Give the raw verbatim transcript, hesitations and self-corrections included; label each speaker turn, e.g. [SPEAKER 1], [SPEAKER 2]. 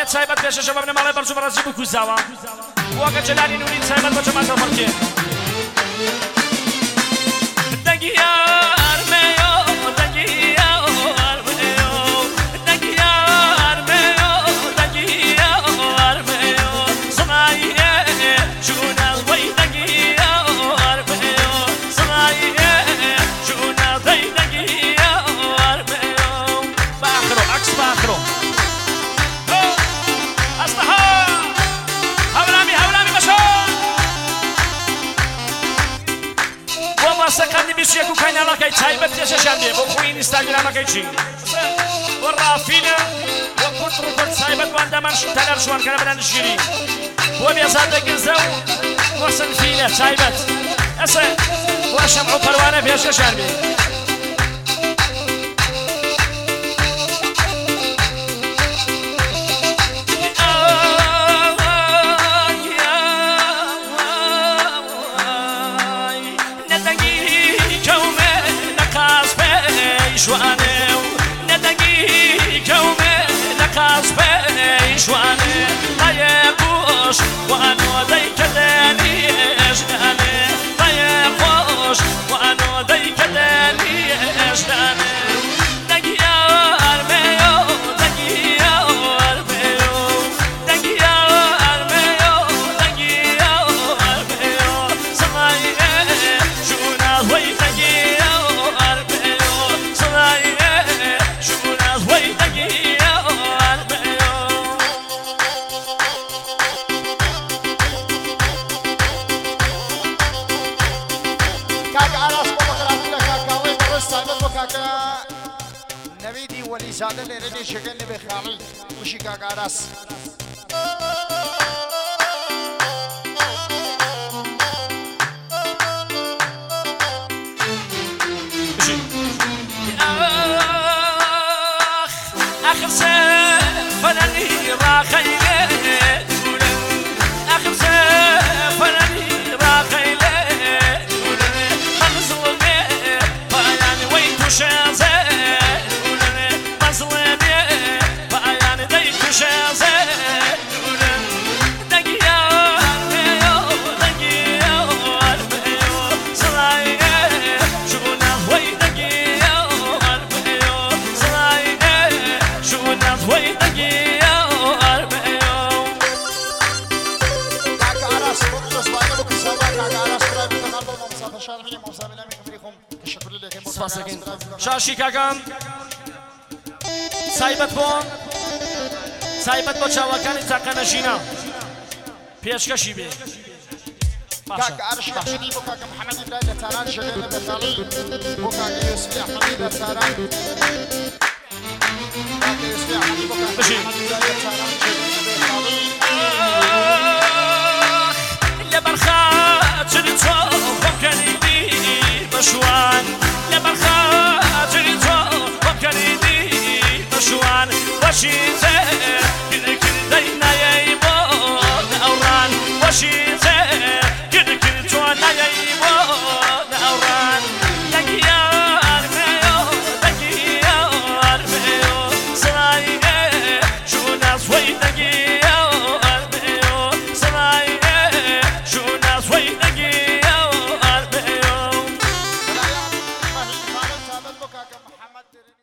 [SPEAKER 1] وانێت چایبەت پێشەشە بەبنە ماڵێ بەرچوو بەڕاستی بکوزاوە وەکە جەلانی نووری چایبەت بە جەماتە فەرکێ دەگیار مێیۆ دەگیار مێیۆ دەگیار مێیۆ دەگیار مێیۆ سڵایە ژوونەڵوەی دەگیار مێیۆ سڵایە ژوونەڵوەی دەگیار مێیۆ باخرۆ عەکس باخرۆ سەکەندی بیستێک و کایناڵەکەی تایبەت پێشەشان بێ بۆ خۆی ئینستاگرامەکەی چی بۆ ڕافینە بۆ کورت ڕوپەت تایبەت واندەمان تەلەر شوانکەرە بەرەندشگیری بۆ بێزادە گرزە و بۆ سنفینە تایبەت ئەسە بۆ شەمع و پەروانە پێشەشان بێ شوانه ندگی کومه نکاس به شوانه تایقوش وانو دی کدنی اشدانه تایقوش وانو دی کدنی اشدانه دگیار میو دگیار میو دگیار میو دگیار میو سمایه شونا وی دگیار میو
[SPEAKER 2] نویدی ولی زاده لیرنی شکل نبی خالی وشی کاکاراس
[SPEAKER 1] آخر سفرني راخيلي آخر سفرني راخيلي مظلمي بايعني ويتو شازي مظلمي بايعني ديتو شازي دقيار ميو دقيار ميو صلاية شغنا وي دقيار ميو صلاية شغنا وي دقيار ميو
[SPEAKER 2] کاکاراس بودلوس باید بو کسابا کاکاراس برای بتنال با ممسافر شارمینی ممسافر نمی کمریخم تشکر لیکن
[SPEAKER 1] سپاسەکەین شاشی کاکەم سایبەت بۆ سایبەت بۆ چاوەکانی تاقەنەشینە پێشکەشی بێ
[SPEAKER 2] کاکاراس بخشنی بو کاک محمدی برای لطاران شکل نبی خالی بو کاک یوسفی احمدی لطاران کاک یوسفی احمدی بو کاک محمدی برای لطاران شکل نبی خالی
[SPEAKER 1] لبرخاطر تو خم کردی بشوان لبرخاطر